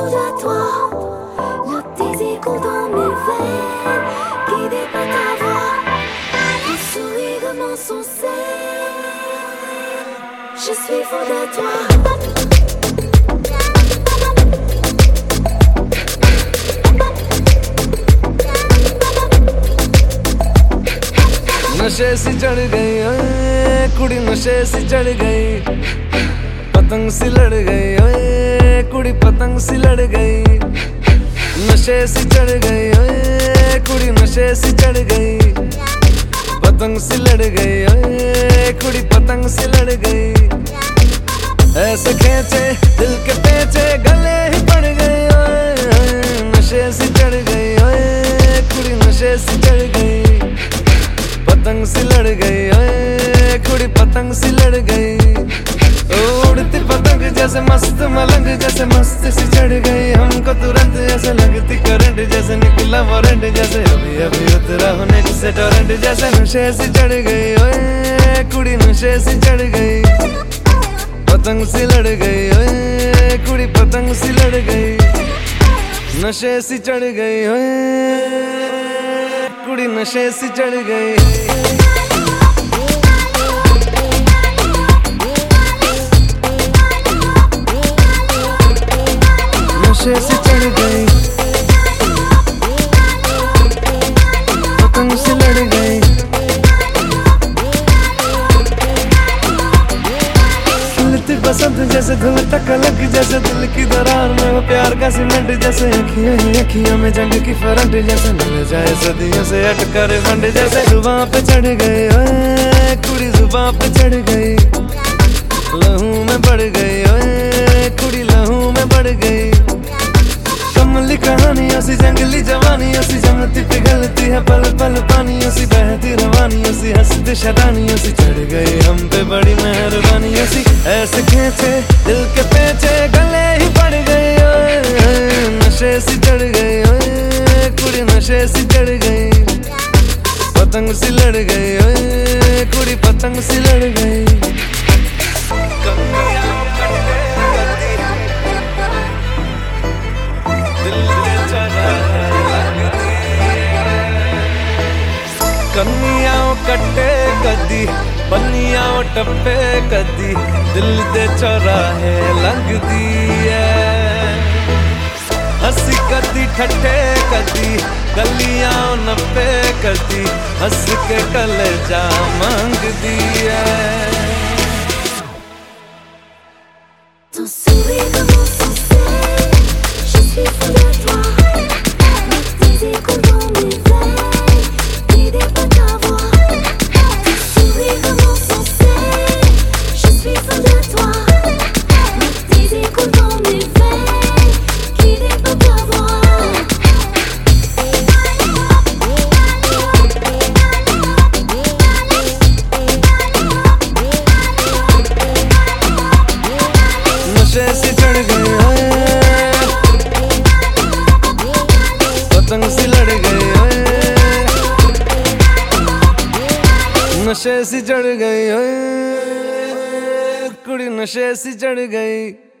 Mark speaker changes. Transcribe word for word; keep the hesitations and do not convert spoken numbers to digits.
Speaker 1: foudre à toi. Le désir coule dans mes veines, guidé par ta voix. Ton sourire m'insensé, je suis fou de toi.
Speaker 2: नशे सी चढ़ गई ओए कुड़ी, नशे सी चढ़ गई, पतंग सी लड़ गई ओए कुड़ी, पतंग सी लड़ गई। नशे सी चढ़ गई ओए कुड़ी, नशे सी चढ़ गई, पतंग सी लड़ गई ओए कुड़ी, पतंग सी लड़ गई। ऐसे खेचे दिल के पेचे गले ही पड़ गई ओए, नशे सी चढ़ गई ओए कुड़ी, नशे सी चढ़ गई, पतंग सी लड़ गई ओए कुड़ी, पतंग सी लड़ गई। उड़ती पतंग जैसे मस्त मलंग, जैसे मस्त सी चढ़ गई हमको तुरंत, जैसे लगती करंट, जैसे निकला वारंट, जैसे अभी अभी उतरा होने से टोरेंट, जैसे नशे सी चढ़ गई ओए कुड़ी, नशे सी चढ़ गई, पतंग सी लड़ गई ओए कुड़ी, पतंग सी लड़ गई। नशे सी चढ़ गई ओए कुड़ी, नशे सी चढ़ गई। नशे सी चढ़ गई, पतंग सी लड़ गई। खिलती बसंत जैसे धुल तक अलग, जैसे दिल की दरार में वो प्यार का सीमेंट, जैसे अखियों ही अखियों में जंग की फरंट, जैसे मिल जाए सदियों से अटका रे फंड, जैसे जुबां पे चढ़ गई ओए कुड़ी, जुबां पे चढ़ गई, लहू में बढ़ गई ओए कुड़ी, लहू में बढ़ गई। कमली कहानियों सी जंगली जवानियों सी, जमती पिघलती है पल पल पानियों सी, बहती रवानियों सी, हंसती शैतानियों सी, चढ़ गई हम पे बड़ी मेहरबानियों सी। ऐसे खेचे दिल के पेचे गले ही पड़ गई ओए, नशे सी चढ़ गई ओए कुड़ी, नशे सी चढ़ गई, पतंग सी लड़ गई ओए कुड़ी, पतंग सी लड़ गई। कन्नियां कट्टे कदी, बन्नियां टप्पे कदी, दिल दे चौराहे लंघदी है। हंसी कदी ठट्ठे कदी, गलियां नप्पे कदी, हंस के कलेजा मांगदी है।
Speaker 1: Ton sourire m'insensé, je suis fou de toi. Le désir coule dans mes veines, guidé par ta voix. Ton sourire m'insensé, je suis fou de toi. Le désir coule dans mes veines, guidé par ta voix.
Speaker 2: नशे सी चढ़ गई ओए, पतंग सी लड़ गई ओए, नशे सी चढ़ गई ओए कुड़ी, नशे सी चढ़ गई।